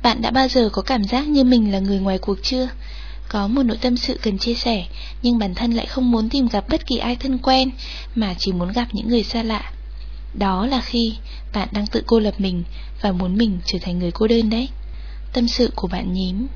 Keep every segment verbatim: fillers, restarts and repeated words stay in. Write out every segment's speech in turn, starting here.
Bạn đã bao giờ có cảm giác như mình là người ngoài cuộc chưa? Có một nỗi tâm sự cần chia sẻ, nhưng bản thân lại không muốn tìm gặp bất kỳ ai thân quen, mà chỉ muốn gặp những người xa lạ. Đó là khi bạn đang tự cô lập mình và muốn mình trở thành người cô đơn đấy. Tâm sự của bạn nhím.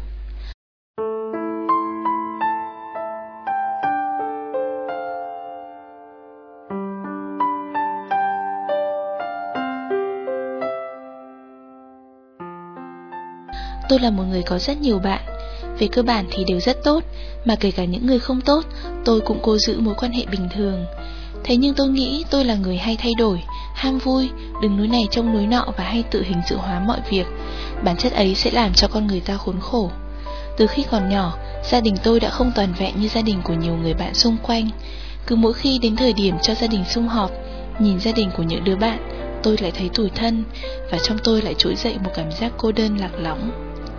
Tôi là một người có rất nhiều bạn. Về cơ bản thì đều rất tốt, mà kể cả những người không tốt, tôi cũng cố giữ mối quan hệ bình thường. Thế nhưng tôi nghĩ tôi là người hay thay đổi, ham vui, đứng núi này trông núi nọ và hay tự hình sự hóa mọi việc. Bản chất ấy sẽ làm cho con người ta khốn khổ. Từ khi còn nhỏ, gia đình tôi đã không toàn vẹn như gia đình của nhiều người bạn xung quanh. Cứ mỗi khi đến thời điểm cho gia đình sum họp, nhìn gia đình của những đứa bạn, tôi lại thấy tủi thân, và trong tôi lại trỗi dậy một cảm giác cô đơn lạc lõng.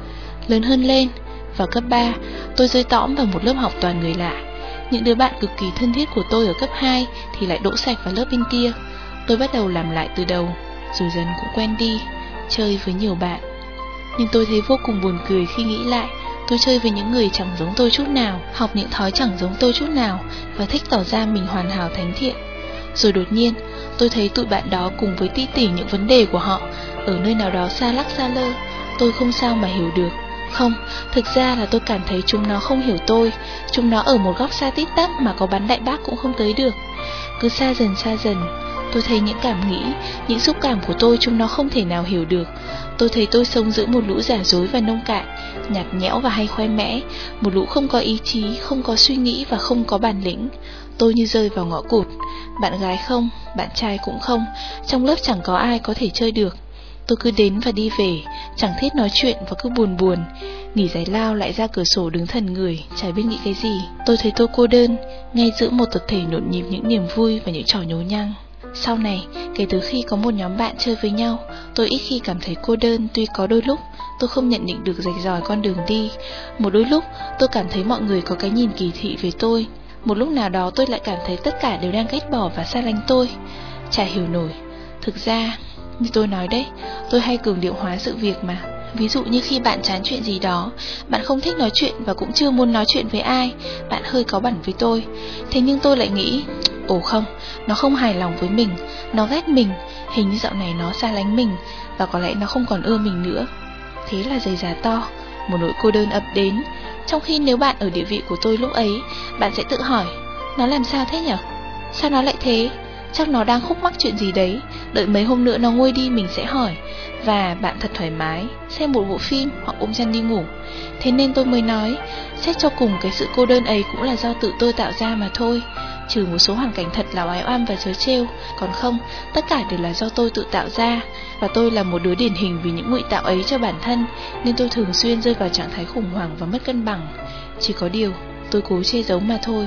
Lớn hơn lên, vào cấp ba, tôi rơi tõm vào một lớp học toàn người lạ. Những đứa bạn cực kỳ thân thiết của tôi ở cấp hai thì lại đỗ sạch vào lớp bên kia. Tôi bắt đầu làm lại từ đầu, rồi dần cũng quen đi, chơi với nhiều bạn. Nhưng tôi thấy vô cùng buồn cười khi nghĩ lại, tôi chơi với những người chẳng giống tôi chút nào, học những thói chẳng giống tôi chút nào, và thích tỏ ra mình hoàn hảo thánh thiện. Rồi đột nhiên, tôi thấy tụi bạn đó cùng với tí tỉ những vấn đề của họ ở nơi nào đó xa lắc xa lơ. Tôi không sao mà hiểu được. Không, thực ra là tôi cảm thấy chúng nó không hiểu tôi. Chúng nó ở một góc xa tít tắp mà có bắn đại bác cũng không tới được. Cứ xa dần xa dần, tôi thấy những cảm nghĩ, những xúc cảm của tôi chúng nó không thể nào hiểu được. Tôi thấy tôi sống giữa một lũ giả dối và nông cạn, nhạt nhẽo và hay khoe mẽ, một lũ không có ý chí, không có suy nghĩ và không có bản lĩnh. Tôi như rơi vào ngõ cụt. Bạn gái không, bạn trai cũng không, trong lớp chẳng có ai có thể chơi được. Tôi cứ đến và đi về, chẳng thích nói chuyện và cứ buồn buồn. Nghỉ giải lao lại ra cửa sổ đứng thần người, chả biết nghĩ cái gì. Tôi thấy tôi cô đơn, ngay giữa một tập thể nhộn nhịp những niềm vui và những trò nhố nhăng. Sau này, kể từ khi có một nhóm bạn chơi với nhau, tôi ít khi cảm thấy cô đơn. Tuy có đôi lúc tôi không nhận định được rạch ròi con đường đi, một đôi lúc tôi cảm thấy mọi người có cái nhìn kỳ thị về tôi, một lúc nào đó tôi lại cảm thấy tất cả đều đang ghét bỏ và xa lánh tôi. Chả hiểu nổi. Thực ra, như tôi nói đấy, tôi hay cường điệu hóa sự việc mà. Ví dụ như khi bạn chán chuyện gì đó, bạn không thích nói chuyện và cũng chưa muốn nói chuyện với ai, bạn hơi cáu bẳn với tôi. Thế nhưng tôi lại nghĩ, ồ không, nó không hài lòng với mình, nó ghét mình, hình như dạo này nó xa lánh mình, và có lẽ nó không còn ưa mình nữa. Thế là giày giá to, một nỗi cô đơn ập đến. Trong khi nếu bạn ở địa vị của tôi lúc ấy, bạn sẽ tự hỏi, nó làm sao thế nhở? Sao nó lại thế? Chắc nó đang khúc mắc chuyện gì đấy, đợi mấy hôm nữa nó nguôi đi mình sẽ hỏi. Và bạn thật thoải mái, xem một bộ phim hoặc ôm chăn đi ngủ. Thế nên tôi mới nói, xét cho cùng cái sự cô đơn ấy cũng là do tự tôi tạo ra mà thôi. Trừ một số hoàn cảnh thật là oái oăm và trớ trêu, còn không, tất cả đều là do tôi tự tạo ra. Và tôi là một đứa điển hình vì những ngụy tạo ấy cho bản thân, nên tôi thường xuyên rơi vào trạng thái khủng hoảng và mất cân bằng. Chỉ có điều, tôi cố che giấu mà thôi.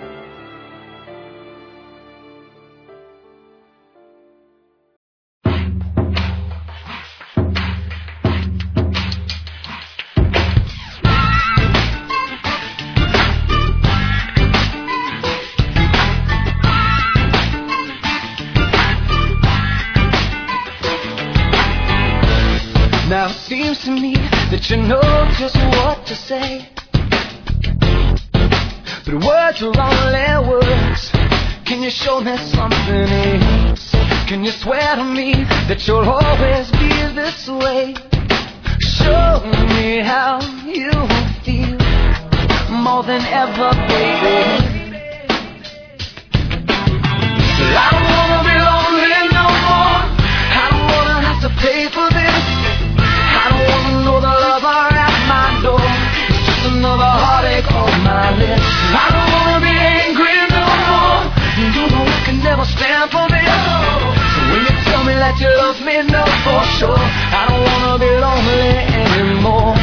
Now it seems to me that you know just what to say, but words are only words. Can you show me something else? Can you swear to me that you'll always be this way? Show me how you feel more than ever, baby. I don't wanna be lonely no more. I don't wanna have to pay for this. I don't wanna know the lover at my door. It's just another heartache on my list. I don't wanna be angry no more. You know I can never stand for this. So when you tell me that you love me, know for sure I don't wanna be lonely anymore.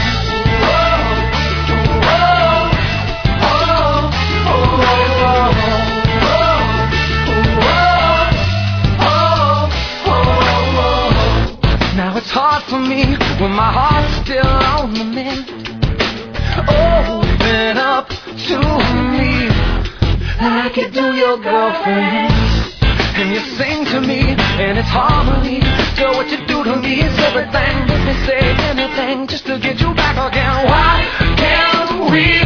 Now it's hard for me when my heart's still on the mend. Open up to me like you do your girlfriend, and you sing to me and it's harmony. Girl, what you do you to me is everything. Let me say anything just to get you back again. Why can't we